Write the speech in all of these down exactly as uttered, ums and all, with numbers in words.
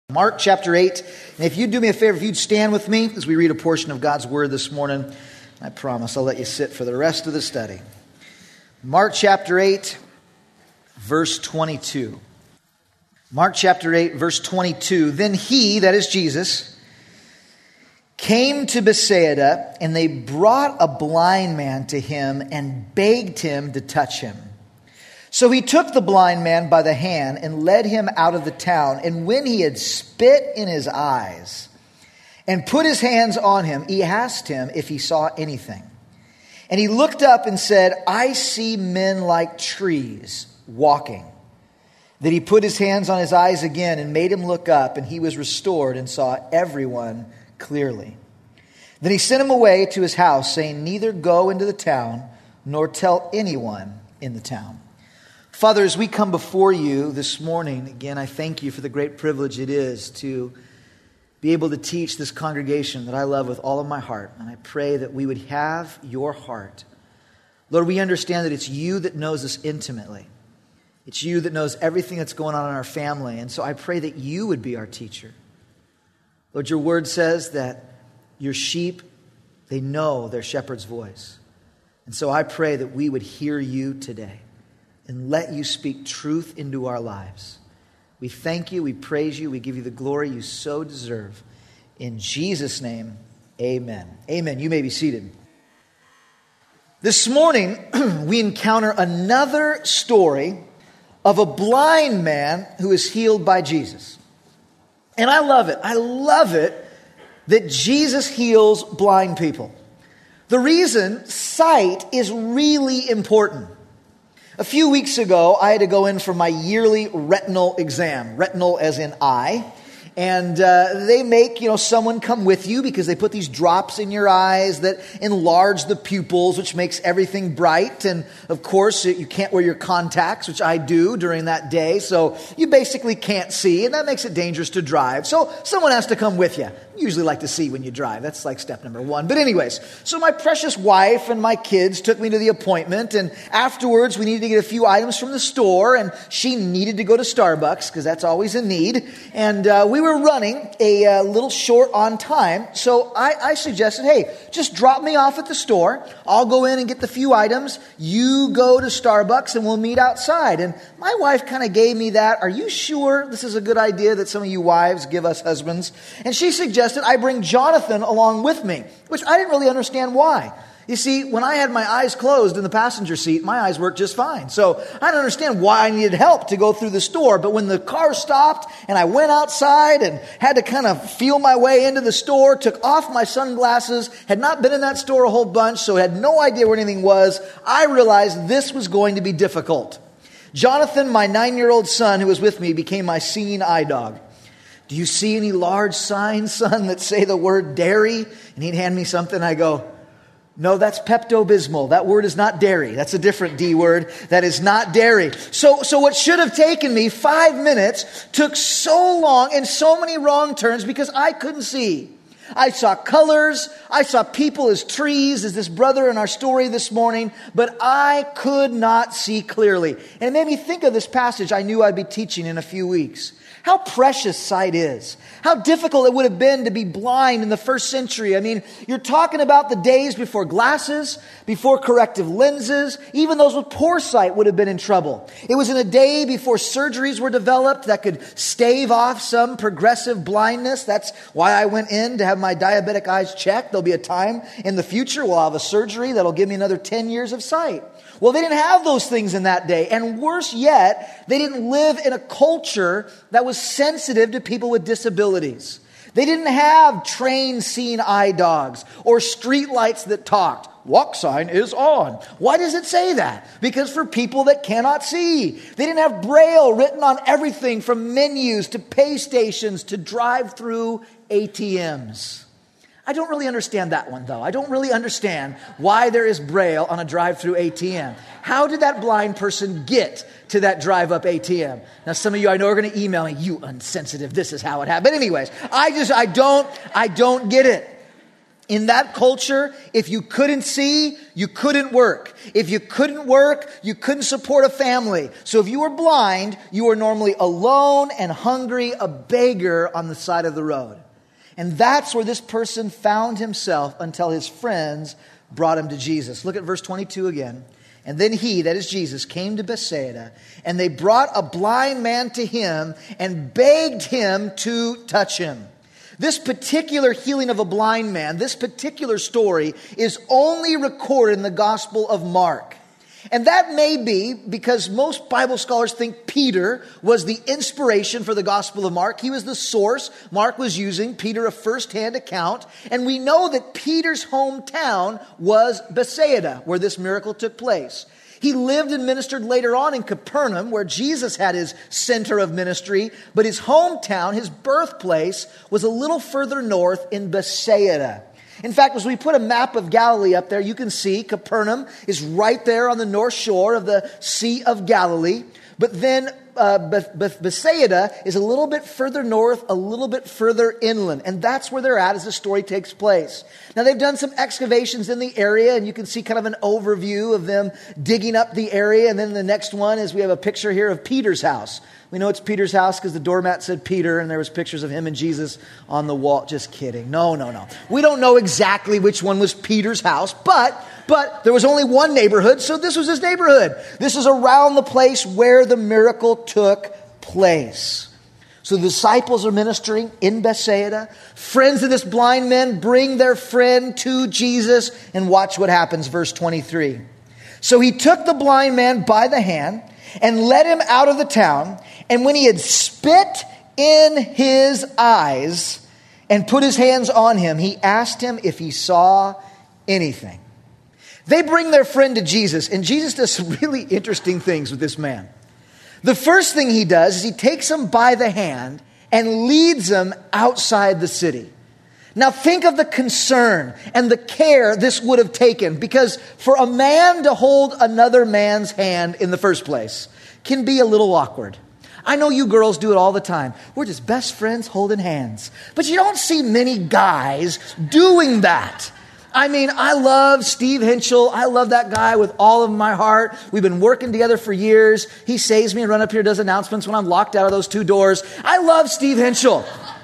Mark chapter eight, and if you'd do me a favor, if you'd stand with me as we read a portion of God's Word this morning, I promise I'll let you sit for the rest of the study. Mark chapter eight, verse twenty-two. Mark chapter eight, verse twenty-two. Then he, that is Jesus, came to Bethsaida, and they brought a blind man to him and begged him to touch him. So he took the blind man by the hand and led him out of the town. And when he had spit in his eyes and put his hands on him, he asked him if he saw anything. And he looked up and said, I see men like trees walking. Then he put his hands on his eyes again and made him look up, and he was restored and saw everyone clearly. Then he sent him away to his house, saying, neither go into the town nor tell anyone in the town. Father, as we come before you this morning, again, I thank you for the great privilege it is to be able to teach this congregation that I love with all of my heart. And I pray that we would have your heart. Lord, we understand that it's you that knows us intimately. It's you that knows everything that's going on in our family. And so I pray that you would be our teacher. Lord, your word says that your sheep, they know their shepherd's voice. And so I pray that we would hear you today and let you speak truth into our lives. We thank you, we praise you, we give you the glory you so deserve. In Jesus' name, amen. Amen. You may be seated. This morning, we encounter another story of a blind man who is healed by Jesus. And I love it. I love it that Jesus heals blind people. The reason, sight is really important. A few weeks ago, I had to go in for my yearly retinal exam. Retinal as in eye. And uh, they make, you know, someone come with you because they put these drops in your eyes that enlarge the pupils, which makes everything bright. And of course, you can't wear your contacts, which I do during that day. So you basically can't see, and that makes it dangerous to drive. So someone has to come with you. You usually like to see when you drive. That's like step number one. But anyways, so my precious wife and my kids took me to the appointment. And afterwards, we needed to get a few items from the store. And she needed to go to Starbucks because that's always a need. And uh, we were running a uh, little short on time. So I, I suggested, hey, just drop me off at the store. I'll go in and get the few items. You go to Starbucks and we'll meet outside. And my wife kind of gave me that. Are you sure this is a good idea that some of you wives give us husbands? And she suggested I bring Jonathan along with me, which I didn't really understand why. You see, when I had my eyes closed in the passenger seat, my eyes worked just fine. So I don't understand why I needed help to go through the store. But when the car stopped and I went outside and had to kind of feel my way into the store, took off my sunglasses, had not been in that store a whole bunch, so had no idea where anything was, I realized this was going to be difficult. Jonathan, my nine-year-old son who was with me, became my seeing eye dog. Do you see any large signs, son, that say the word dairy? And he'd hand me something. I go, no, that's Pepto-Bismol. That word is not dairy. That's a different D word. That is not dairy. So, so what should have taken me five minutes took so long and so many wrong turns because I couldn't see. I saw colors. I saw people as trees, as this brother in our story this morning, but I could not see clearly. And it made me think of this passage I knew I'd be teaching in a few weeks. How precious sight is. How difficult it would have been to be blind in the first century. I mean, you're talking about the days before glasses, before corrective lenses. Even those with poor sight would have been in trouble. It was in a day before surgeries were developed that could stave off some progressive blindness. That's why I went in to have my diabetic eyes checked. There'll be a time in the future where I'll have a surgery that'll give me another ten years of sight. Well, they didn't have those things in that day. And worse yet, they didn't live in a culture that was sensitive to people with disabilities. They didn't have trained seeing eye dogs or street lights that talked. Walk sign is on. Why does it say that? Because for people that cannot see. They didn't have Braille written on everything from menus to pay stations to drive-through A T Ms. I don't really understand that one, though. I don't really understand why there is Braille on a drive-through A T M. How did that blind person get to that drive-up A T M? Now, some of you I know are going to email me, you unsensitive, this is how it happened. But anyways, I just, I don't, I don't get it. In that culture, if you couldn't see, you couldn't work. If you couldn't work, you couldn't support a family. So if you were blind, you were normally alone and hungry, a beggar on the side of the road. And that's where this person found himself until his friends brought him to Jesus. Look at verse twenty-two again. And then he, that is Jesus, came to Bethsaida, and they brought a blind man to him and begged him to touch him. This particular healing of a blind man, this particular story is only recorded in the Gospel of Mark. And that may be because most Bible scholars think Peter was the inspiration for the Gospel of Mark. He was the source Mark was using, Peter, a first-hand account. And we know that Peter's hometown was Bethsaida, where this miracle took place. He lived and ministered later on in Capernaum, where Jesus had his center of ministry. But his hometown, his birthplace, was a little further north in Bethsaida. In fact, as we put a map of Galilee up there, you can see Capernaum is right there on the north shore of the Sea of Galilee. But then uh, Beth- Beth- Bethsaida is a little bit further north, a little bit further inland. And that's where they're at as the story takes place. Now, they've done some excavations in the area, and you can see kind of an overview of them digging up the area. And then the next one is we have a picture here of Peter's house. We know it's Peter's house because the doormat said Peter, and there was pictures of him and Jesus on the wall. Just kidding. No, no, no. We don't know exactly which one was Peter's house, but but there was only one neighborhood, so this was his neighborhood. This is around the place where the miracle took place. So the disciples are ministering in Bethsaida. Friends of this blind man bring their friend to Jesus, and watch what happens, verse twenty-three. So he took the blind man by the hand and led him out of the town. And when he had spit in his eyes and put his hands on him, he asked him if he saw anything. They bring their friend to Jesus, and Jesus does some really interesting things with this man. The first thing he does is he takes him by the hand and leads him outside the city. Now think of the concern and the care this would have taken, because for a man to hold another man's hand in the first place can be a little awkward. I know you girls do it all the time. We're just best friends holding hands. But you don't see many guys doing that. I mean, I love Steve Henschel. I love that guy with all of my heart. We've been working together for years. He saves me and run up here, does announcements when I'm locked out of those two doors. I love Steve Henschel.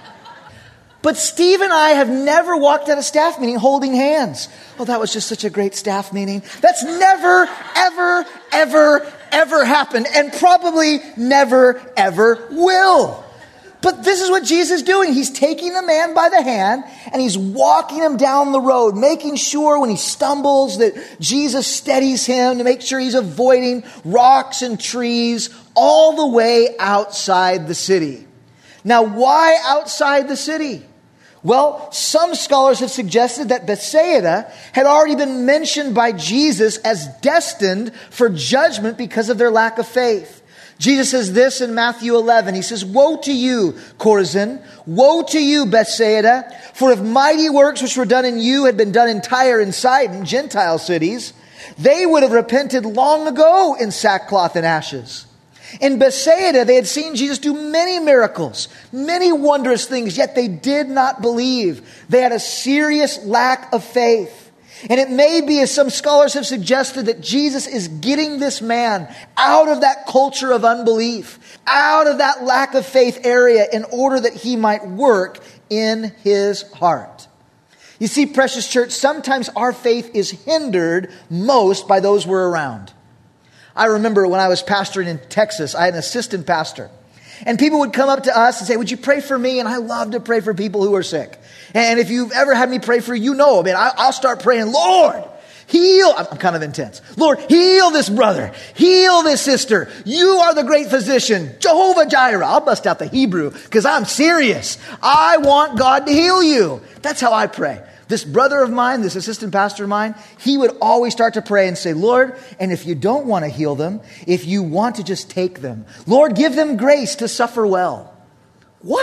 But Steve and I have never walked out of staff meeting holding hands. Oh, that was just such a great staff meeting. That's never, ever, ever, ever happened, and probably never, ever will. But this is what Jesus is doing. He's taking the man by the hand and he's walking him down the road, making sure when he stumbles that Jesus steadies him, to make sure he's avoiding rocks and trees all the way outside the city. Now, why outside the city? Well, some scholars have suggested that Bethsaida had already been mentioned by Jesus as destined for judgment because of their lack of faith. Jesus says this in Matthew eleven. He says, "Woe to you, Chorazin! Woe to you, Bethsaida! For if mighty works which were done in you had been done in Tyre and Sidon, Gentile cities, they would have repented long ago in sackcloth and ashes." In Bethsaida, they had seen Jesus do many miracles, many wondrous things, yet they did not believe. They had a serious lack of faith. And it may be, as some scholars have suggested, that Jesus is getting this man out of that culture of unbelief, out of that lack of faith area, in order that he might work in his heart. You see, precious church, sometimes our faith is hindered most by those we're around. I remember when I was pastoring in Texas, I had an assistant pastor. And people would come up to us and say, "Would you pray for me?" And I love to pray for people who are sick. And if you've ever had me pray for you, you know, I mean, I'll start praying, "Lord, heal." I'm kind of intense. "Lord, heal this brother. Heal this sister. You are the great physician. Jehovah Jireh." I'll bust out the Hebrew because I'm serious. I want God to heal you. That's how I pray. This brother of mine, this assistant pastor of mine, he would always start to pray and say, "Lord, and if you don't want to heal them, if you want to just take them, Lord, give them grace to suffer well." What?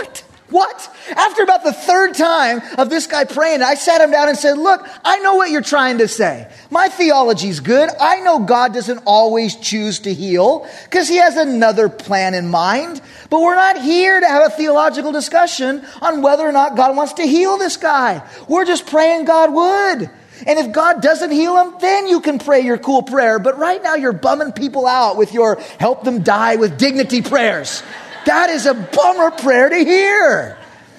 What? After about the third time of this guy praying, I sat him down and said, look, I know what you're trying to say. My theology's good. I know God doesn't always choose to heal because he has another plan in mind. But we're not here to have a theological discussion on whether or not God wants to heal this guy. We're just praying God would. And if God doesn't heal him, then you can pray your cool prayer. But right now you're bumming people out with your help them die with dignity prayers. That is a bummer prayer to hear.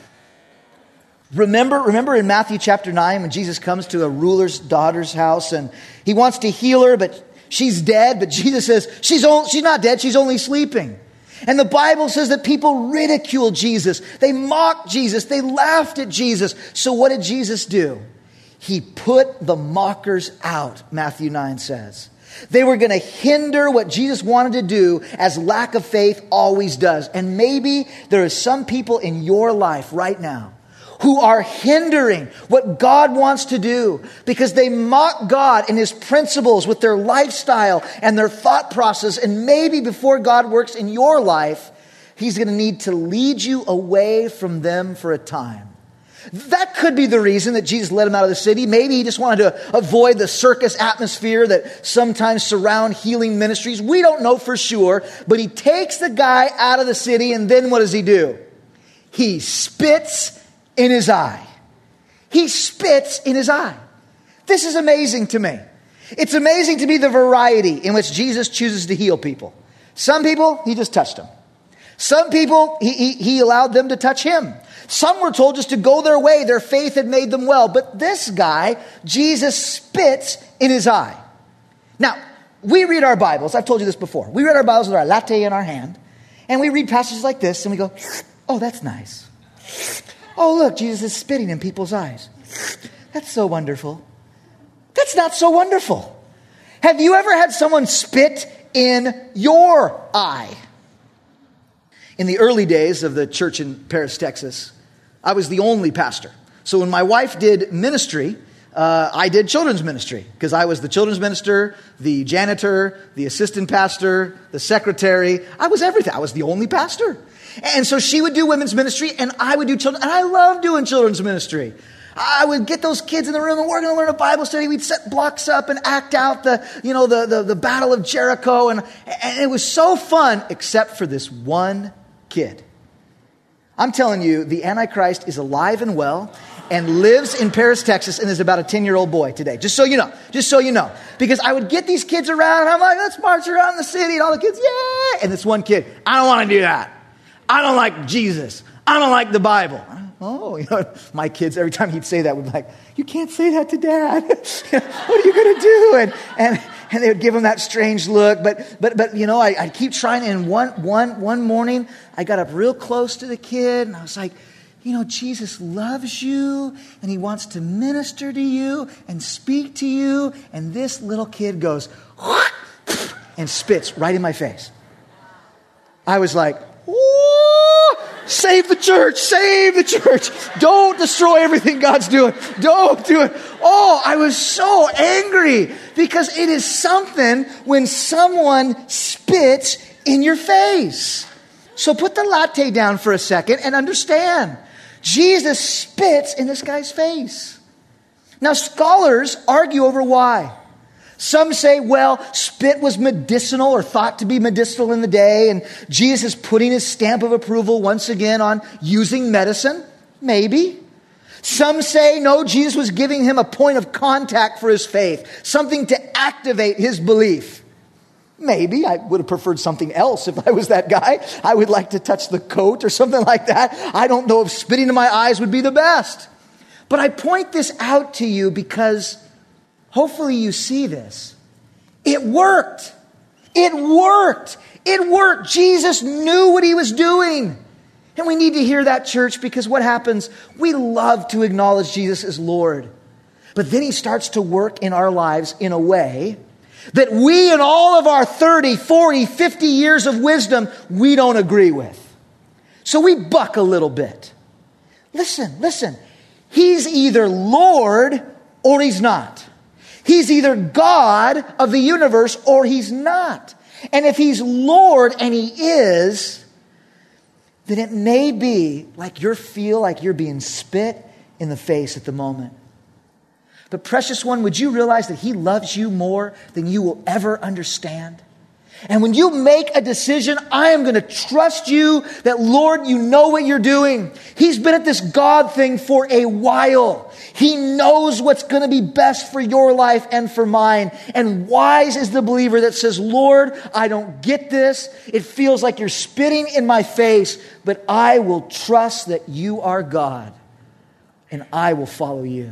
Remember, remember in Matthew chapter nine when Jesus comes to a ruler's daughter's house and he wants to heal her, but she's dead. But Jesus says, she's, only, she's not dead, she's only sleeping. And the Bible says that people ridiculed Jesus. They mocked Jesus. They laughed at Jesus. So what did Jesus do? He put the mockers out, Matthew nine says. They were going to hinder what Jesus wanted to do, as lack of faith always does. And maybe there are some people in your life right now who are hindering what God wants to do because they mock God and his principles with their lifestyle and their thought process. And maybe before God works in your life, he's going to need to lead you away from them for a time. That could be the reason that Jesus let him out of the city. Maybe he just wanted to avoid the circus atmosphere that sometimes surround healing ministries. We don't know for sure, but he takes the guy out of the city, and then what does he do? He spits in his eye. He spits in his eye. This is amazing to me. It's amazing to me the variety in which Jesus chooses to heal people. Some people, he just touched them. Some people, he, he, he allowed them to touch him. Some were told just to go their way. Their faith had made them well. But this guy, Jesus spits in his eye. Now, we read our Bibles. I've told you this before. We read our Bibles with our latte in our hand. And we read passages like this and we go, oh, that's nice. Oh, look, Jesus is spitting in people's eyes. That's so wonderful. That's not so wonderful. Have you ever had someone spit in your eye? In the early days of the church in Paris, Texas, I was the only pastor. So when my wife did ministry, uh, I did children's ministry because I was the children's minister, the janitor, the assistant pastor, the secretary. I was everything. I was the only pastor. And so she would do women's ministry and I would do children. And I love doing children's ministry. I would get those kids in the room and we're going to learn a Bible study. We'd set blocks up and act out the, you know, the, the, the Battle of Jericho. And, and it was so fun, except for this one kid. I'm telling you, the Antichrist is alive and well and lives in Paris, Texas, and is about a ten-year-old boy today. Just so you know. Just so you know. Because I would get these kids around and I'm like, let's march around the city. And all the kids, yeah. And this one kid, I don't want to do that. I don't like Jesus. I don't like the Bible. Oh, you know, my kids, every time he'd say that, would be like, you can't say that to Dad. What are you going to do? And, and, and they would give him that strange look. But, but, but you know, I, I'd keep trying. And one, one, one morning, I got up real close to the kid. And I was like, you know, Jesus loves you. And he wants to minister to you and speak to you. And this little kid goes, and spits right in my face. I was like, ooh, save the church, save the church. Don't destroy everything God's doing. Don't do it. Oh, I was so angry because it is something when someone spits in your face. So put the latte down for a second and understand. Jesus spits in this guy's face. Now, scholars argue over why. Some say, well, spit was medicinal or thought to be medicinal in the day, and Jesus is putting his stamp of approval once again on using medicine. Maybe. Some say, no, Jesus was giving him a point of contact for his faith, something to activate his belief. Maybe. I would have preferred something else if I was that guy. I would like to touch the coat or something like that. I don't know if spitting in my eyes would be the best. But I point this out to you because hopefully you see this. It worked. It worked. It worked. Jesus knew what he was doing. And we need to hear that, church, because what happens? We love to acknowledge Jesus as Lord. But then he starts to work in our lives in a way that we in all of our thirty, forty, fifty years of wisdom, we don't agree with. So we buck a little bit. Listen, listen. He's either Lord or he's not. He's either God of the universe or he's not. And if he's Lord, and he is, then it may be like you feel like you're being spit in the face at the moment. But precious one, would you realize that he loves you more than you will ever understand? And when you make a decision, I am going to trust you that, Lord, you know what you're doing. He's been at this God thing for a while. He knows what's going to be best for your life and for mine. And wise is the believer that says, Lord, I don't get this. It feels like you're spitting in my face, but I will trust that you are God and I will follow you.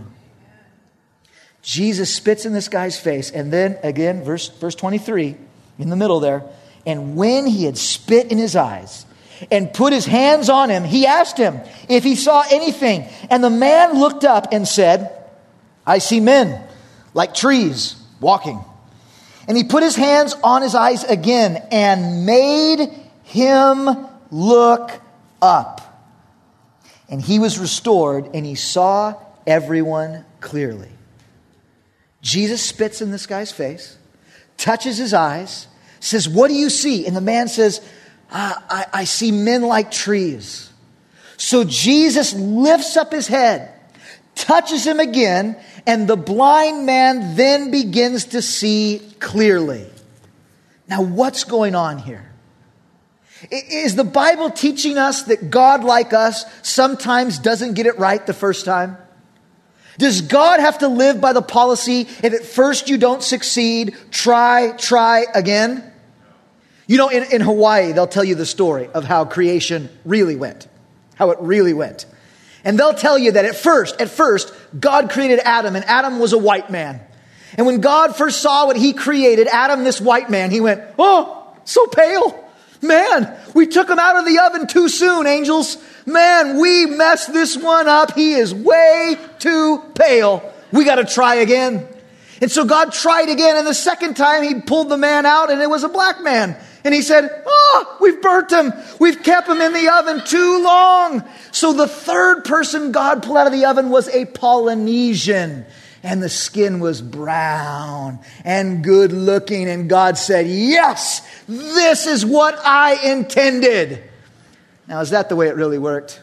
Jesus spits in this guy's face. And then again, verse, verse twenty-three, in the middle there. And when he had spit in his eyes and put his hands on him, he asked him if he saw anything. And the man looked up and said, I see men like trees walking. And he put his hands on his eyes again and made him look up. And he was restored and he saw everyone clearly. Jesus spits in this guy's face, touches his eyes, says, what do you see? And the man says, ah, I, I see men like trees. So Jesus lifts up his head, touches him again, and the blind man then begins to see clearly. Now, what's going on here? Is the Bible teaching us that God, like us, sometimes doesn't get it right the first time? Does God have to live by the policy, if at first you don't succeed, try, try again? You know, in, in Hawaii, they'll tell you the story of how creation really went, how it really went. And they'll tell you that at first, at first, God created Adam, and Adam was a white man. And when God first saw what he created, Adam, this white man, he went, oh, so pale. Man, we took him out of the oven too soon, angels. Man, we messed this one up. He is way too pale. We got to try again. And so God tried again. And the second time he pulled the man out and it was a black man. And he said, oh, we've burnt him. We've kept him in the oven too long. So the third person God pulled out of the oven was a Polynesian. And the skin was brown and good looking. And God said, yes, this is what I intended. Now, is that the way it really worked?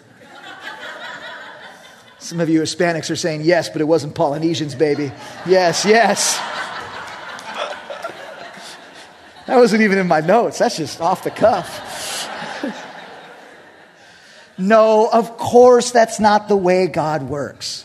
Some of you Hispanics are saying yes, but it wasn't Polynesians, baby. Yes, yes. That wasn't even in my notes. That's just off the cuff. No, of course, that's not the way God works.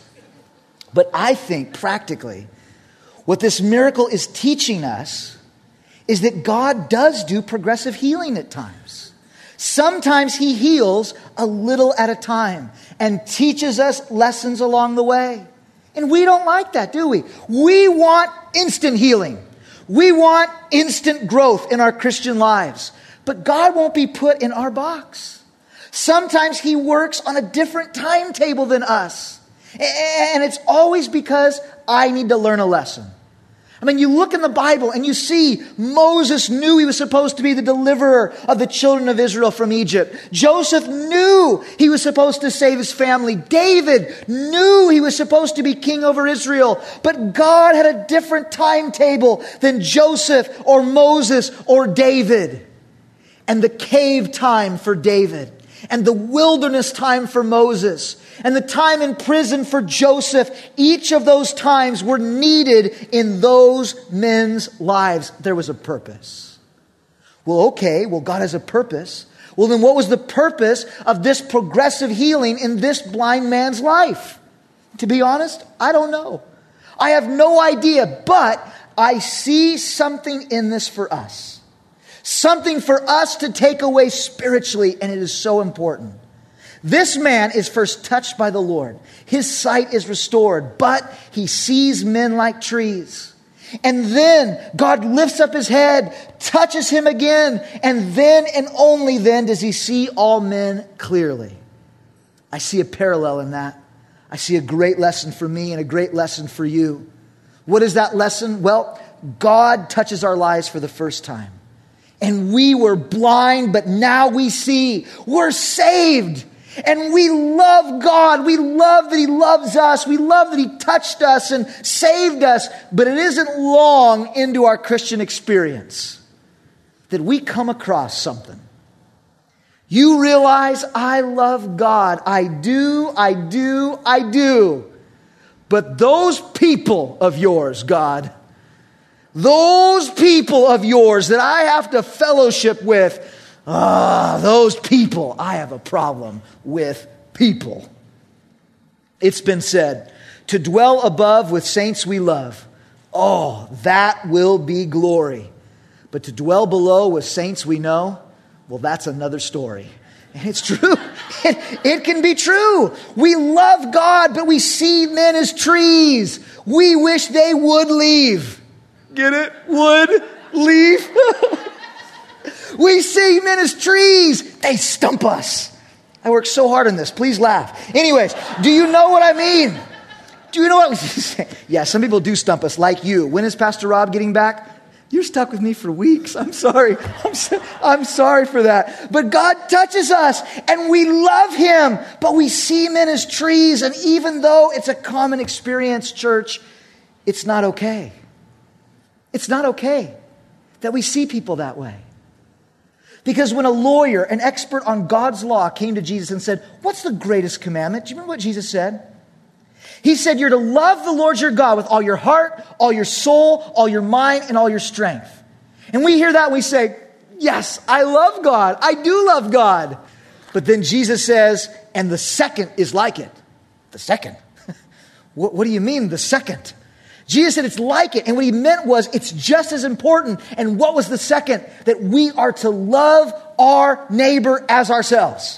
But I think practically what this miracle is teaching us is that God does do progressive healing at times. Sometimes he heals a little at a time and teaches us lessons along the way. And we don't like that, do we? We want instant healing. We want instant growth in our Christian lives. But God won't be put in our box. Sometimes he works on a different timetable than us. And it's always because I need to learn a lesson. I mean, you look in the Bible and you see Moses knew he was supposed to be the deliverer of the children of Israel from Egypt. Joseph knew he was supposed to save his family. David knew he was supposed to be king over Israel. But God had a different timetable than Joseph or Moses or David. And the cave time for David, and the wilderness time for Moses, and the time in prison for Joseph, each of those times were needed in those men's lives. There was a purpose. Well, okay, well, God has a purpose. Well, then what was the purpose of this progressive healing in this blind man's life? To be honest, I don't know. I have no idea, but I see something in this for us. Something for us to take away spiritually, and it is so important. This man is first touched by the Lord. His sight is restored, but he sees men like trees. And then God lifts up his head, touches him again, and then and only then does he see all men clearly. I see a parallel in that. I see a great lesson for me and a great lesson for you. What is that lesson? Well, God touches our lives for the first time. And we were blind, but now we see. We're saved. And we love God. We love that he loves us. We love that he touched us and saved us. But it isn't long into our Christian experience that we come across something. You realize I love God. I do, I do, I do. But those people of yours, God, those people of yours that I have to fellowship with, ah, those people, I have a problem with people. It's been said, to dwell above with saints we love, oh, that will be glory. But to dwell below with saints we know, well, that's another story. And it's true. It, it can be true. We love God, but we see men as trees. We wish they would leave. Get it? Would leave. We see men as trees. They stump us. I worked so hard on this. Please laugh. Anyways, do you know what I mean? Do you know what? Yeah, some people do stump us, like you. When is Pastor Rob getting back? You're stuck with me for weeks. I'm sorry. I'm, so, I'm sorry for that. But God touches us and we love Him. But we see men as trees. And even though it's a common experience, church, it's not okay. It's not okay that we see people that way. Because when a lawyer, an expert on God's law, came to Jesus and said, what's the greatest commandment? Do you remember what Jesus said? He said, you're to love the Lord your God with all your heart, all your soul, all your mind, and all your strength. And we hear that and we say, yes, I love God. I do love God. But then Jesus says, and the second is like it. The second? what, what do you mean, the second? Jesus said it's like it. And what He meant was it's just as important. And what was the second? That we are to love our neighbor as ourselves.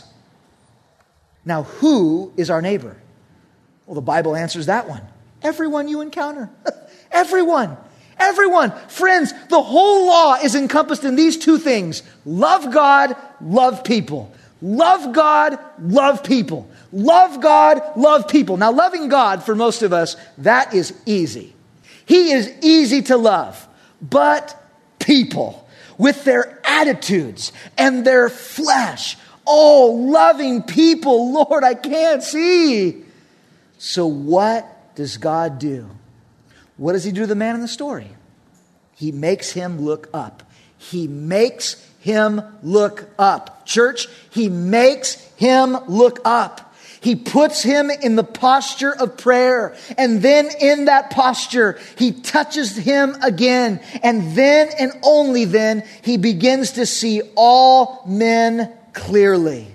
Now, who is our neighbor? Well, the Bible answers that one. Everyone you encounter. Everyone. Everyone. Friends, the whole law is encompassed in these two things. Love God, love people. Love God, love people. Love God, love people. Now, loving God, for most of us, that is easy. He is easy to love. But people, with their attitudes and their flesh, oh, loving people, Lord, I can't see. So what does God do? What does He do to the man in the story? He makes him look up. He makes him look up. Church, He makes him look up. He puts him in the posture of prayer. And then in that posture, He touches him again. And then and only then, he begins to see all men clearly.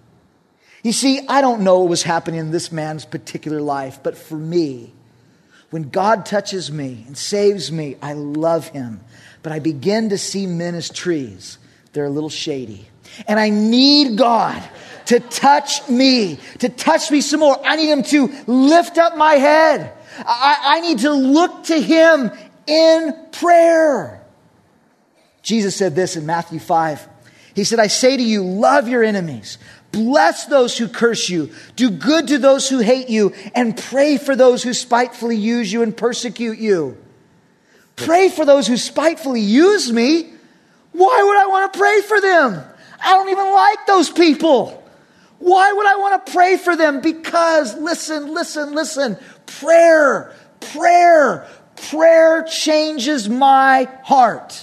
You see, I don't know what was happening in this man's particular life, but for me, when God touches me and saves me, I love Him. But I begin to see men as trees. They're a little shady. And I need God to touch me, to touch me some more. I need Him to lift up my head. I, I need to look to Him in prayer. Jesus said this in Matthew five. He said, I say to you, love your enemies. Bless those who curse you. Do good to those who hate you. And pray for those who spitefully use you and persecute you. Pray for those who spitefully use me. Why would I want to pray for them? I don't even like those people. Why would I want to pray for them? Because, listen, listen, listen. Prayer, prayer, prayer changes my heart.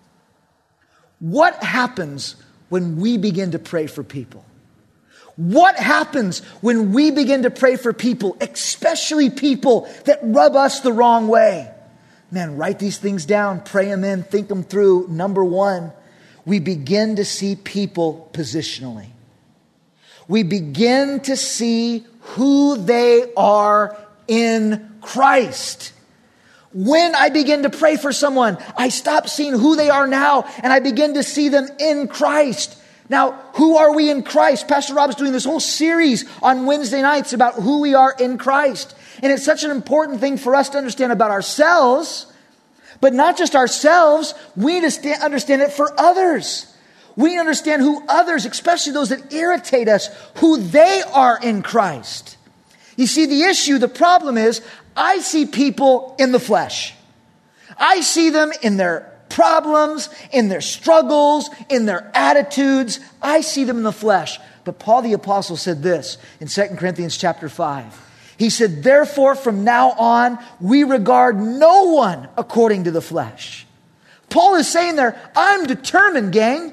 What happens when we begin to pray for people? What happens when we begin to pray for people, especially people that rub us the wrong way? Man, write these things down, pray them in, think them through. Number one, we begin to see people positionally. We begin to see who they are in Christ. When I begin to pray for someone, I stop seeing who they are now and I begin to see them in Christ. Now, who are we in Christ? Pastor Rob's doing this whole series on Wednesday nights about who we are in Christ. And it's such an important thing for us to understand about ourselves, but not just ourselves. We need to understand it for others. We need to understand who others, especially those that irritate us, who they are in Christ. You see, the issue, the problem is, I see people in the flesh. I see them in their problems, in their struggles, in their attitudes. I see them in the flesh. But Paul the Apostle said this in Second Corinthians chapter five. He said, therefore, from now on, we regard no one according to the flesh. Paul is saying there, I'm determined, gang.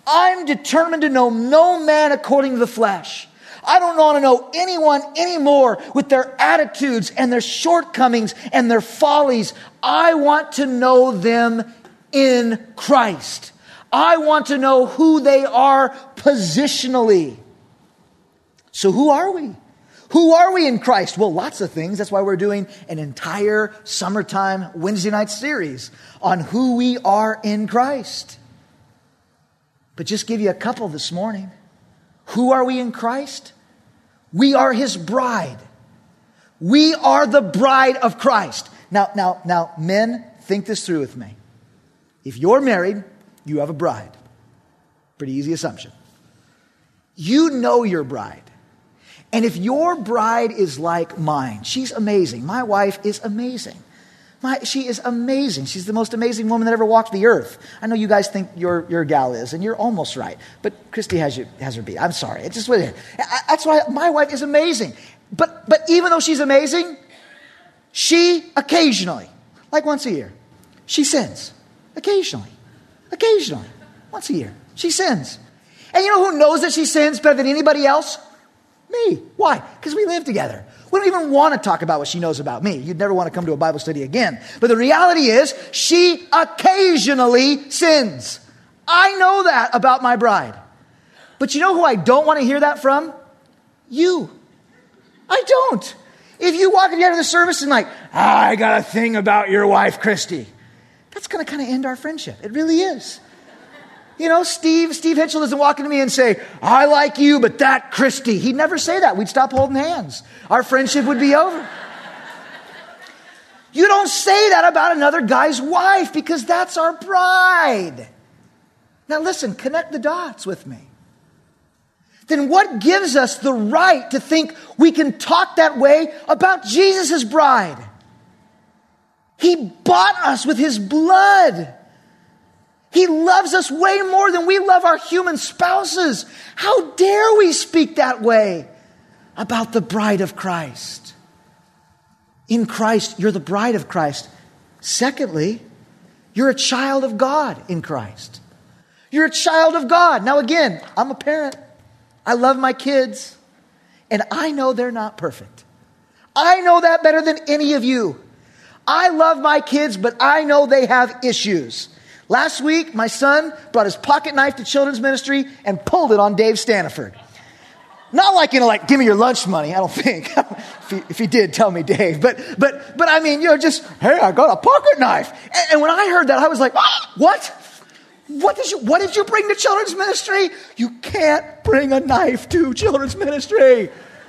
I'm determined to know no man according to the flesh. I don't want to know anyone anymore with their attitudes and their shortcomings and their follies. I want to know them in Christ. I want to know who they are positionally. So who are we? Who are we in Christ? Well, lots of things. That's why we're doing an entire summertime Wednesday night series on who we are in Christ. But just give you a couple this morning. Who are we in Christ? We are His bride. We are the bride of Christ. Now, now, now, men, think this through with me. If you're married, you have a bride. Pretty easy assumption. You know your bride. And if your bride is like mine, she's amazing. My wife is amazing. My, she is amazing. She's the most amazing woman that ever walked the earth. I know you guys think your, your gal is, and you're almost right. But Christy has, you, has her beat. I'm sorry. It's just what it is. That's why my wife is amazing. But, but even though she's amazing, she occasionally, like once a year, she sins. Occasionally. Occasionally. Once a year. She sins. And you know who knows that she sins better than anybody else? Me. Why? Because we live together. We don't even want to talk about what she knows about me. You'd never want to come to a Bible study again. But the reality is, she occasionally sins. I know that about my bride. But you know who I don't want to hear that from? You. I don't. If you walk into the service and like, ah, I got a thing about your wife, Christy. That's going to kind of end our friendship. It really is. You know, Steve, Steve Hitchell doesn't walk into me and say, I like you, but that Christy. He'd never say that. We'd stop holding hands. Our friendship would be over. You don't say that about another guy's wife because that's our bride. Now listen, connect the dots with me. Then what gives us the right to think we can talk that way about Jesus' bride? He bought us with His blood. He loves us way more than we love our human spouses. How dare we speak that way about the bride of Christ? In Christ, you're the bride of Christ. Secondly, you're a child of God in Christ. You're a child of God. Now again, I'm a parent. I love my kids. And I know they're not perfect. I know that better than any of you. I love my kids, but I know they have issues. Last week, my son brought his pocket knife to children's ministry and pulled it on Dave Staniford. Not like, you know, like, give me your lunch money. I don't think. if, he, if he did, tell me, Dave. But, but, but I mean, you know, just, hey, I got a pocket knife. And, and when I heard that, I was like, ah, what? What did you, what did you bring to children's ministry? You can't bring a knife to children's ministry.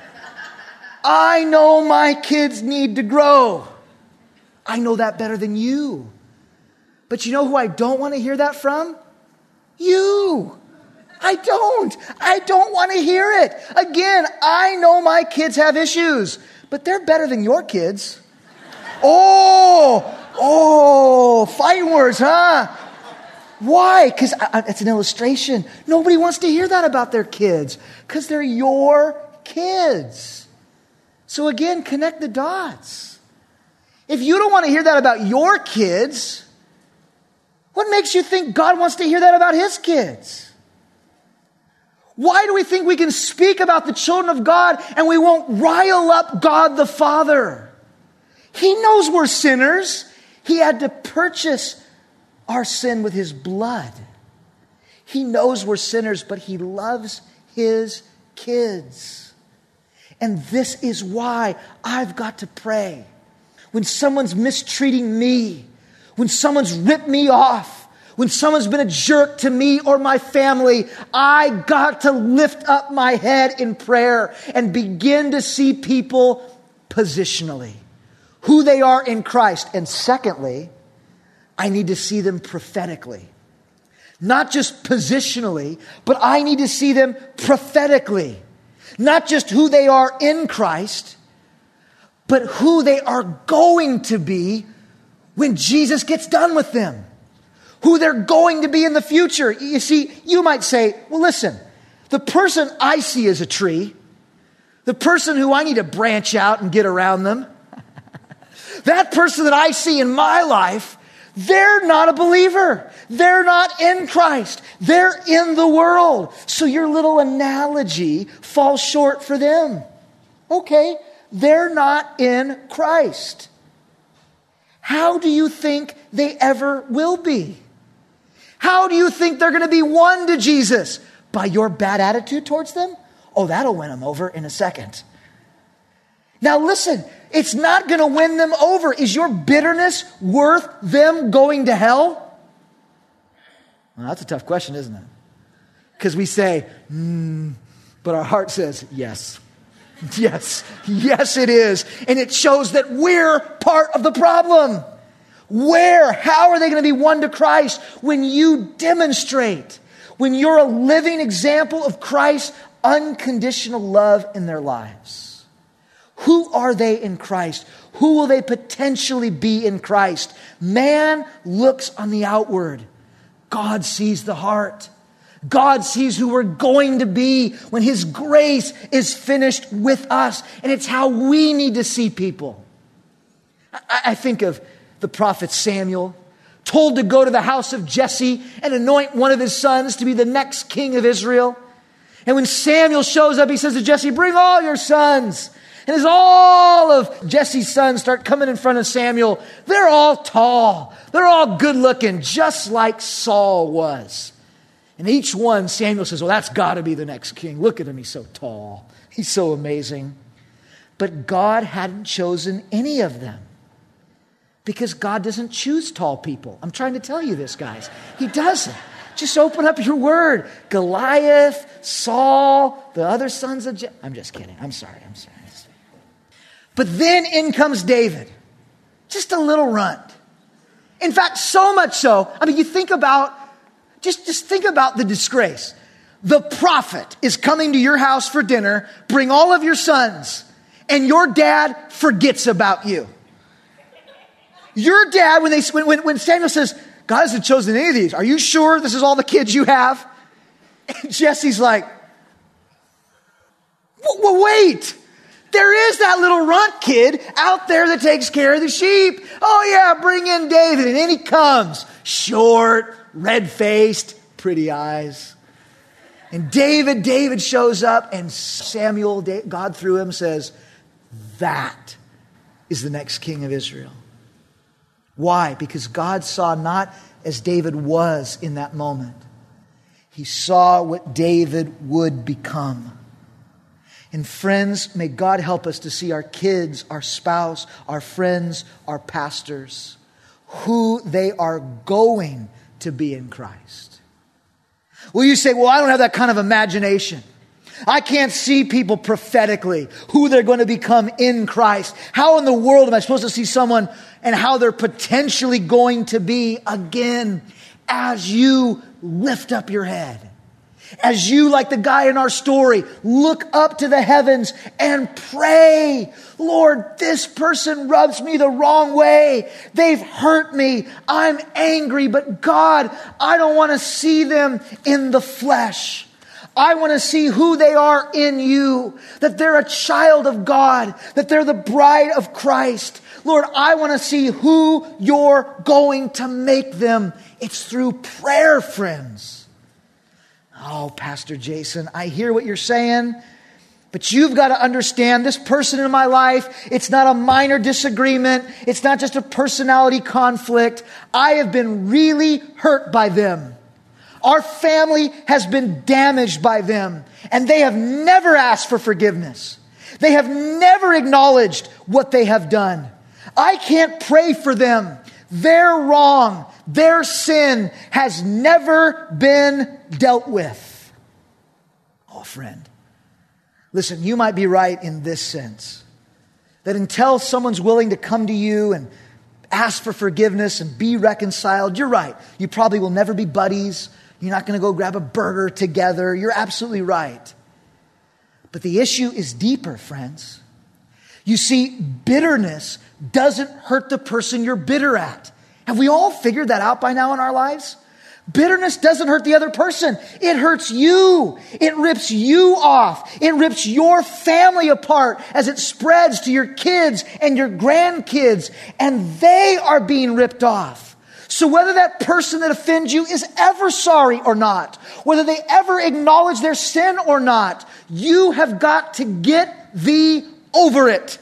I know my kids need to grow. I know that better than you. But you know who I don't want to hear that from? You. I don't. I don't want to hear it. Again, I know my kids have issues, but they're better than your kids. Oh, oh, fighting words, huh? Why? Because it's an illustration. Nobody wants to hear that about their kids because they're your kids. So again, connect the dots. If you don't want to hear that about your kids, what makes you think God wants to hear that about His kids? Why do we think we can speak about the children of God and we won't rile up God the Father? He knows we're sinners. He had to purchase our sin with His blood. He knows we're sinners, but He loves His kids. And this is why I've got to pray. When someone's mistreating me, when someone's ripped me off, when someone's been a jerk to me or my family, I got to lift up my head in prayer and begin to see people positionally, who they are in Christ. And secondly, I need to see them prophetically. Not just positionally, but I need to see them prophetically. Not just who they are in Christ, but who they are going to be when Jesus gets done with them. Who they're going to be in the future. You see, you might say, well, listen, the person I see as a tree, the person who I need to branch out and get around them, that person that I see in my life, They're not a believer. They're not in Christ. They're in the world. So your little analogy falls short for them. Okay, they're not in Christ. How do you think they ever will be? How do you think they're going to be won to Jesus? By your bad attitude towards them? Oh, that'll win them over in a second. Now listen, it's not going to win them over. Is your bitterness worth them going to hell? Well, that's a tough question, isn't it? Because we say, mm, but our heart says, yes. Yes, yes it is. And it shows that we're part of the problem. Where? How are they going to be won to Christ? When you demonstrate, when you're a living example of Christ's unconditional love in their lives. Who are they in Christ? Who will they potentially be in Christ? Man looks on the outward. God sees the heart. God sees who we're going to be when His grace is finished with us. And it's how we need to see people. I, I think of the prophet Samuel, told to go to the house of Jesse and anoint one of his sons to be the next king of Israel. And when Samuel shows up, he says to Jesse, bring all your sons. And as all of Jesse's sons start coming in front of Samuel, they're all tall. They're all good looking, just like Saul was. And each one, Samuel says, well, that's got to be the next king. Look at him. He's so tall. He's so amazing. But God hadn't chosen any of them because God doesn't choose tall people. I'm trying to tell you this, guys. He doesn't. Just open up your word. Goliath, Saul, the other sons of Je- I'm just kidding. I'm sorry. I'm sorry. But then in comes David. Just a little runt. In fact, so much so, I mean, you think about, just, just think about the disgrace. The prophet is coming to your house for dinner, bring all of your sons, and your dad forgets about you. Your dad, when they when, when Samuel says, God hasn't chosen any of these, are you sure this is all the kids you have? And Jesse's like, well, wait. There is that little runt kid out there that takes care of the sheep. Oh yeah, bring in David. And then he comes, short, red-faced, pretty eyes. And David, David shows up, and Samuel, God through him, says, that is the next king of Israel. Why? Because God saw not as David was in that moment. He saw what David would become. And friends, may God help us to see our kids, our spouse, our friends, our pastors, who they are going to be in Christ. Well, you say, well, I don't have that kind of imagination. I can't see people prophetically, who they're going to become in Christ. How in the world am I supposed to see someone and how they're potentially going to be again as you lift up your head? As you, like the guy in our story, look up to the heavens and pray, Lord, this person rubs me the wrong way. They've hurt me. I'm angry, but God, I don't want to see them in the flesh. I want to see who they are in you, that they're a child of God, that they're the bride of Christ. Lord, I want to see who you're going to make them. It's through prayer, friends. Oh, Pastor Jason, I hear what you're saying, but you've got to understand this person in my life, it's not a minor disagreement. It's not just a personality conflict. I have been really hurt by them. Our family has been damaged by them, and they have never asked for forgiveness. They have never acknowledged what they have done. I can't pray for them. They're wrong. Their sin has never been dealt with. Oh, friend, listen, you might be right in this sense, that until someone's willing to come to you and ask for forgiveness and be reconciled, you're right. You probably will never be buddies. You're not going to go grab a burger together. You're absolutely right. But the issue is deeper, friends. You see, bitterness doesn't hurt the person you're bitter at. Have we all figured that out by now in our lives? Bitterness doesn't hurt the other person. It hurts you. It rips you off. It rips your family apart as it spreads to your kids and your grandkids, and they are being ripped off. So whether that person that offends you is ever sorry or not, whether they ever acknowledge their sin or not, you have got to get thee over it.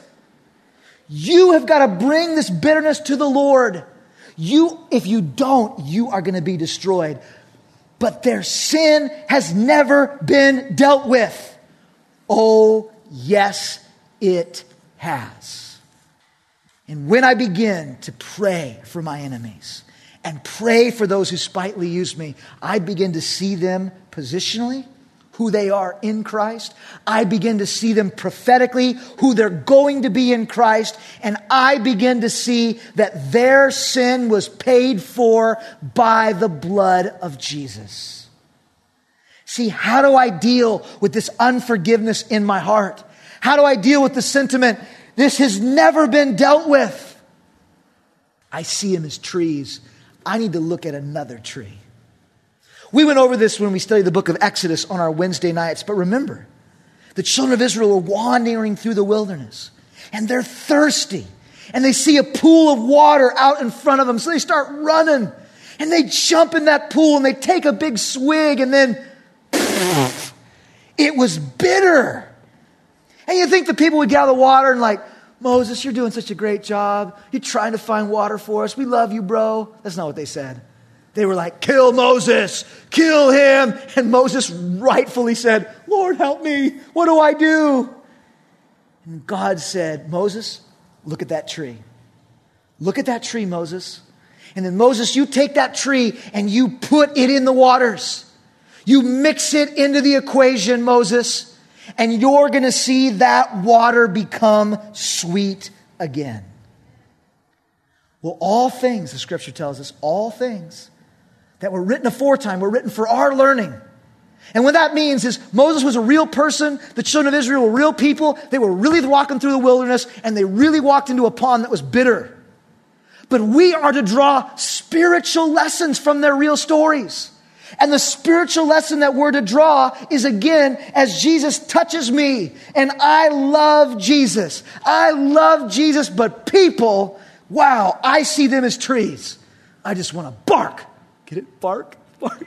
You have got to bring this bitterness to the Lord. You, if you don't, you are going to be destroyed. But their sin has never been dealt with. Oh, yes, it has. And when I begin to pray for my enemies and pray for those who spitefully use me, I begin to see them positionally, who they are in Christ. I begin to see them prophetically, who they're going to be in Christ. And I begin to see that their sin was paid for by the blood of Jesus. See, how do I deal with this unforgiveness in my heart? How do I deal with the sentiment, this has never been dealt with? I see them as trees. I need to look at another tree. We went over this when we studied the book of Exodus on our Wednesday nights. But remember, the children of Israel are wandering through the wilderness. And they're thirsty. And they see a pool of water out in front of them. So they start running. And they jump in that pool and they take a big swig. And then pff, it was bitter. And you think the people would gather water and like, Moses, you're doing such a great job. You're trying to find water for us. We love you, bro. That's not what they said. They were like, kill Moses, kill him. And Moses rightfully said, Lord, help me. What do I do? And God said, Moses, look at that tree. Look at that tree, Moses. And then Moses, you take that tree and you put it in the waters. You mix it into the equation, Moses, and you're going to see that water become sweet again. Well, all things, the scripture tells us, all things that were written aforetime were written for our learning. And what that means is Moses was a real person. The children of Israel were real people. They were really walking through the wilderness and they really walked into a pond that was bitter. But we are to draw spiritual lessons from their real stories. And the spiritual lesson that we're to draw is, again, as Jesus touches me. And I love Jesus. I love Jesus, but people, wow, I see them as trees. I just want to bark. Get it? Bark? Bark.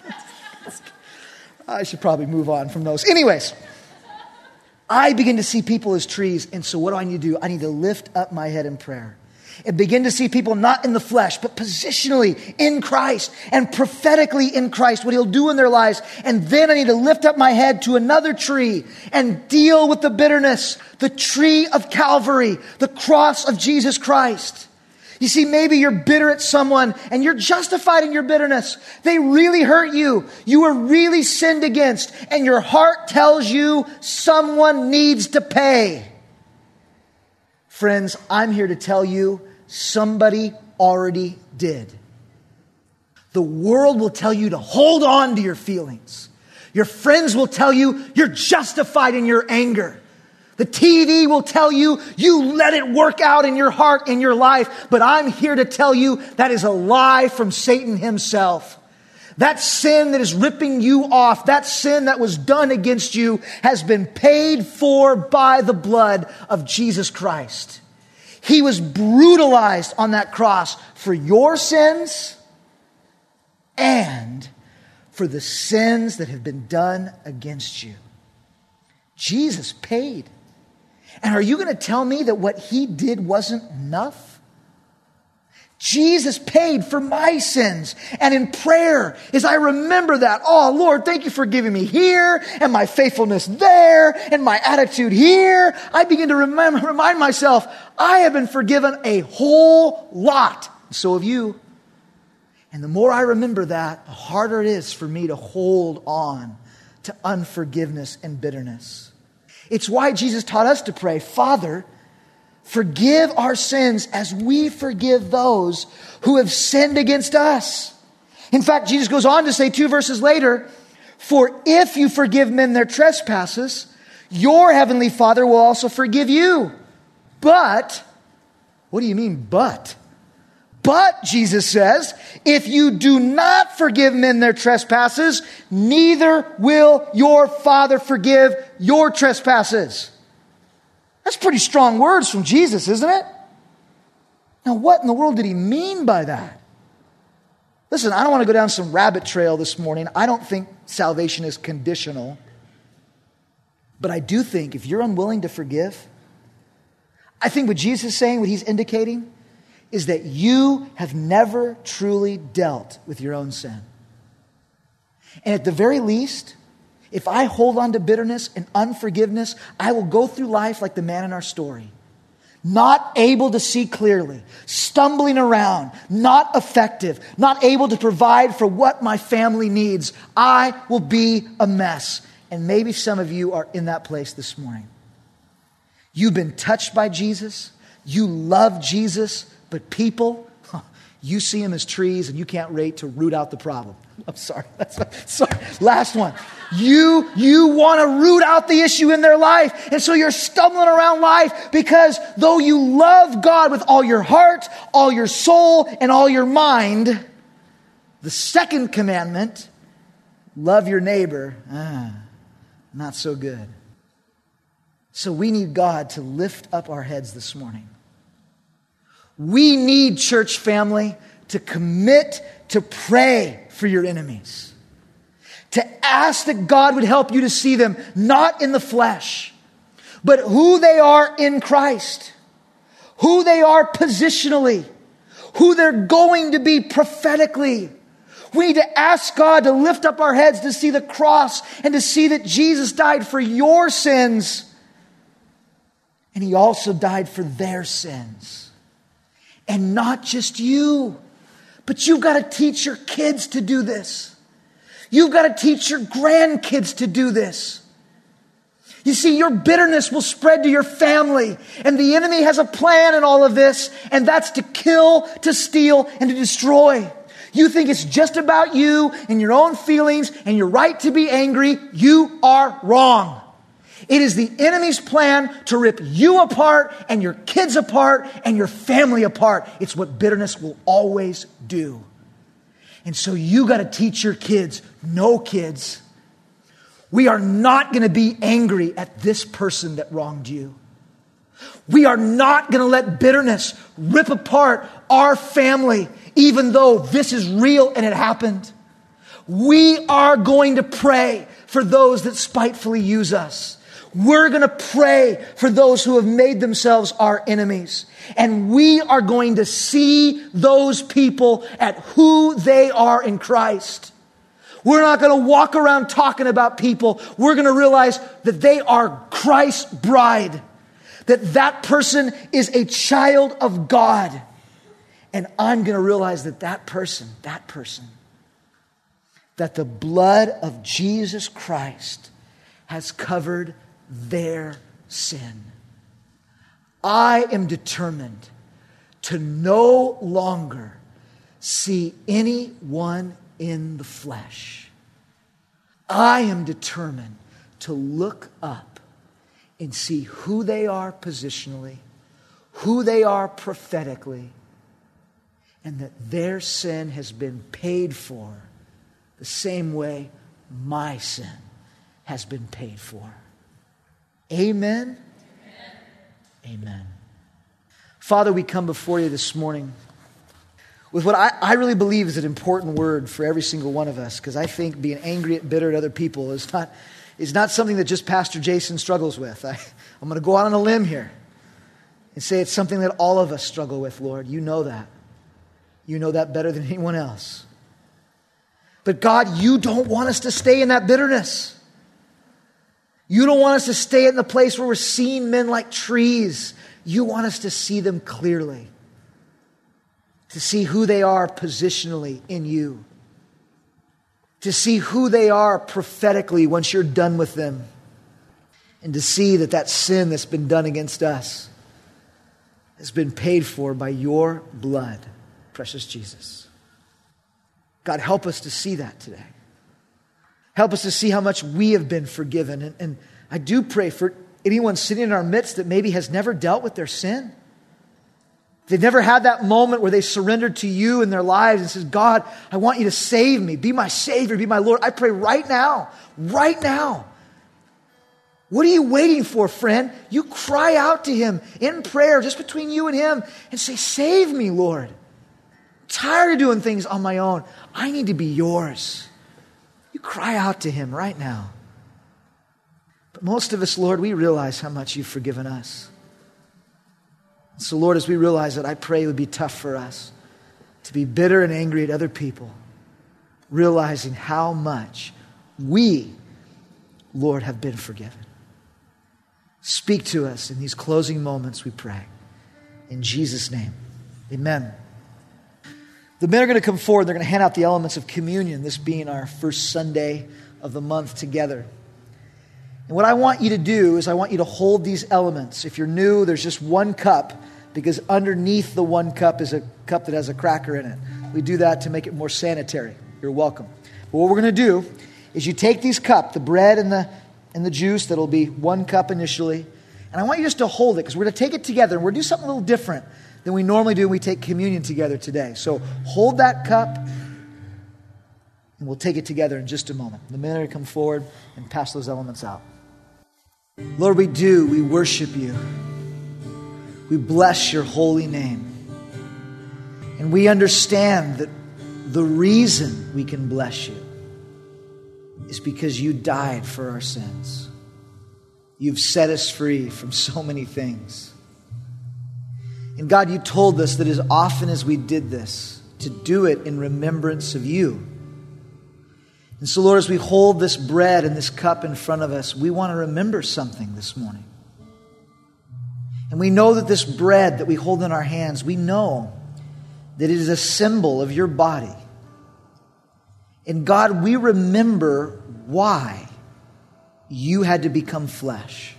I should probably move on from those. Anyways, I begin to see people as trees. And so what do I need to do? I need to lift up my head in prayer and begin to see people not in the flesh, but positionally in Christ and prophetically in Christ, what he'll do in their lives. And then I need to lift up my head to another tree and deal with the bitterness, the tree of Calvary, the cross of Jesus Christ. You see, maybe you're bitter at someone and you're justified in your bitterness. They really hurt you. You were really sinned against and your heart tells you someone needs to pay. Friends, I'm here to tell you somebody already did. The world will tell you to hold on to your feelings. Your friends will tell you you're justified in your anger. The T V will tell you, you let it work out in your heart, in your life. But I'm here to tell you that is a lie from Satan himself. That sin that is ripping you off, that sin that was done against you has been paid for by the blood of Jesus Christ. He was brutalized on that cross for your sins and for the sins that have been done against you. Jesus paid. And are you going to tell me that what he did wasn't enough? Jesus paid for my sins. And in prayer, as I remember that, oh Lord, thank you for giving me here and my faithfulness there and my attitude here. I begin to remember, remind myself, I have been forgiven a whole lot. So have you. And the more I remember that, the harder it is for me to hold on to unforgiveness and bitterness. It's why Jesus taught us to pray, Father, forgive our sins as we forgive those who have sinned against us. In fact, Jesus goes on to say two verses later, for if you forgive men their trespasses, your heavenly Father will also forgive you. But, what do you mean, but? But, Jesus says, if you do not forgive men their trespasses, neither will your Father forgive your trespasses. That's pretty strong words from Jesus, isn't it? Now, what in the world did he mean by that? Listen, I don't want to go down some rabbit trail this morning. I don't think salvation is conditional. But I do think if you're unwilling to forgive, I think what Jesus is saying, what he's indicating, is that you have never truly dealt with your own sin. And at the very least, if I hold on to bitterness and unforgiveness, I will go through life like the man in our story. Not able to see clearly, stumbling around, not effective, not able to provide for what my family needs. I will be a mess. And maybe some of you are in that place this morning. You've been touched by Jesus. You love Jesus, but people, you see them as trees and you can't wait to root out the problem. I'm sorry. That's, sorry. Last one. You, you want to root out the issue in their life. And so you're stumbling around life because though you love God with all your heart, all your soul, and all your mind, the second commandment, love your neighbor, ah, not so good. So we need God to lift up our heads this morning. We need, church family, to commit to pray for your enemies. To ask that God would help you to see them not in the flesh, but who they are in Christ. Who they are positionally. Who they're going to be prophetically. We need to ask God to lift up our heads to see the cross and to see that Jesus died for your sins. And he also died for their sins. And not just you, but you've got to teach your kids to do this. You've got to teach your grandkids to do this. You see, your bitterness will spread to your family, and the enemy has a plan in all of this, and that's to kill, to steal, and to destroy. You think it's just about you and your own feelings and your right to be angry. You are wrong. It is the enemy's plan to rip you apart and your kids apart and your family apart. It's what bitterness will always do. And so you got to teach your kids, no kids, we are not going to be angry at this person that wronged you. We are not going to let bitterness rip apart our family, even though this is real and it happened. We are going to pray for those that spitefully use us. We're going to pray for those who have made themselves our enemies. And we are going to see those people at who they are in Christ. We're not going to walk around talking about people. We're going to realize that they are Christ's bride. That that person is a child of God. And I'm going to realize that that person, that person, that the blood of Jesus Christ has covered their sin. I am determined to no longer see anyone in the flesh. I am determined to look up and see who they are positionally, who they are prophetically, and that their sin has been paid for the same way my sin has been paid for. Amen? Amen. Amen. Father, we come before you this morning with what I, I really believe is an important word for every single one of us, because I think being angry at bitter at other people is not, is not something that just Pastor Jason struggles with. I, I'm going to go out on a limb here and say it's something that all of us struggle with, Lord. You know that. You know that better than anyone else. But God, you don't want us to stay in that bitterness. You don't want us to stay in the place where we're seeing men like trees. You want us to see them clearly. To see who they are positionally in you. To see who they are prophetically once you're done with them. And to see that that sin that's been done against us has been paid for by your blood, precious Jesus. God, help us to see that today. Help us to see how much we have been forgiven. And, and I do pray for anyone sitting in our midst that maybe has never dealt with their sin. They've never had that moment where they surrendered to you in their lives and says, God, I want you to save me. Be my Savior. Be my Lord. I pray right now. Right now. What are you waiting for, friend? You cry out to Him in prayer just between you and Him and say, save me, Lord. tired of doing things on my own. I need to be yours. You cry out to him right now. But most of us, Lord, we realize how much you've forgiven us. So, Lord, as we realize that, I pray it would be tough for us to be bitter and angry at other people, realizing how much we, Lord, have been forgiven. Speak to us in these closing moments, we pray. In Jesus' name, amen. The men are going to come forward. They're going to hand out the elements of communion, this being our first Sunday of the month together. And what I want you to do is I want you to hold these elements. If you're new, there's just one cup, because underneath the one cup is a cup that has a cracker in it. We do that to make it more sanitary. You're welcome. But what we're going to do is you take these cups, the bread and the and the juice, that'll be one cup initially, and I want you just to hold it, because we're going to take it together, and we're going to do something a little different than we normally do when we take communion together today. So hold that cup, and we'll take it together in just a moment. The men are going to come forward and pass those elements out. Lord, we do. We worship you. We bless your holy name. And we understand that the reason we can bless you is because you died for our sins. You've set us free from so many things. And God, you told us that as often as we did this, to do it in remembrance of you. And so, Lord, as we hold this bread and this cup in front of us, we want to remember something this morning. And we know that this bread that we hold in our hands, we know that it is a symbol of your body. And God, we remember why you had to become flesh.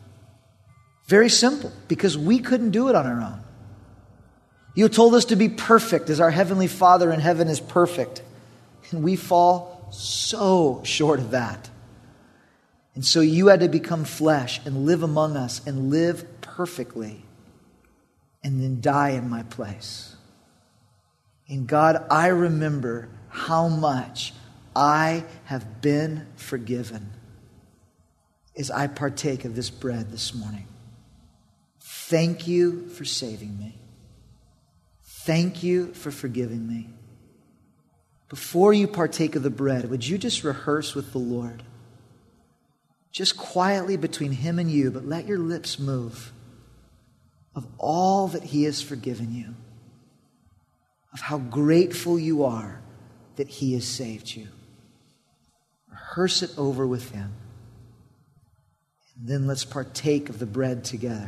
Very simple, because we couldn't do it on our own. You told us to be perfect as our Heavenly Father in heaven is perfect. And we fall so short of that. And so you had to become flesh and live among us and live perfectly and then die in my place. And God, I remember how much I have been forgiven as I partake of this bread this morning. Thank you for saving me. Thank you for forgiving me. Before you partake of the bread, would you just rehearse with the Lord? Just quietly between him and you, but let your lips move of all that he has forgiven you, of how grateful you are that he has saved you. Rehearse it over with him. And then let's partake of the bread together.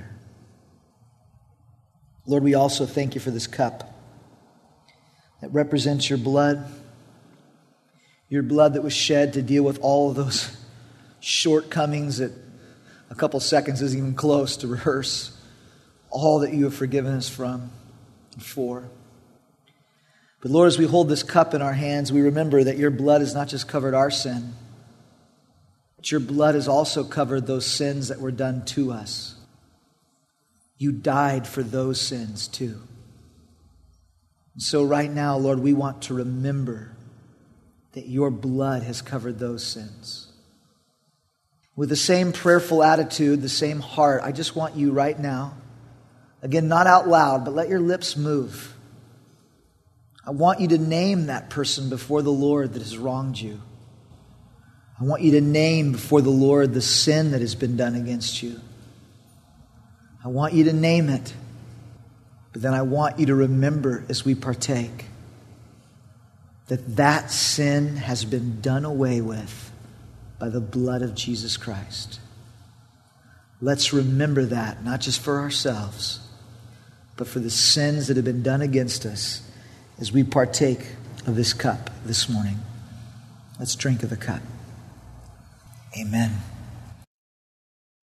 Lord, we also thank you for this cup that represents your blood, your blood that was shed to deal with all of those shortcomings that a couple seconds isn't even close to rehearse all that you have forgiven us from and for. But Lord, as we hold this cup in our hands, we remember that your blood has not just covered our sin, but your blood has also covered those sins that were done to us. You died for those sins too. And so right now, Lord, we want to remember that your blood has covered those sins. With the same prayerful attitude, the same heart, I just want you right now, again, not out loud, but let your lips move. I want you to name that person before the Lord that has wronged you. I want you to name before the Lord the sin that has been done against you. I want you to name it. But then I want you to remember as we partake that that sin has been done away with by the blood of Jesus Christ. Let's remember that, not just for ourselves, but for the sins that have been done against us as we partake of this cup this morning. Let's drink of the cup. Amen.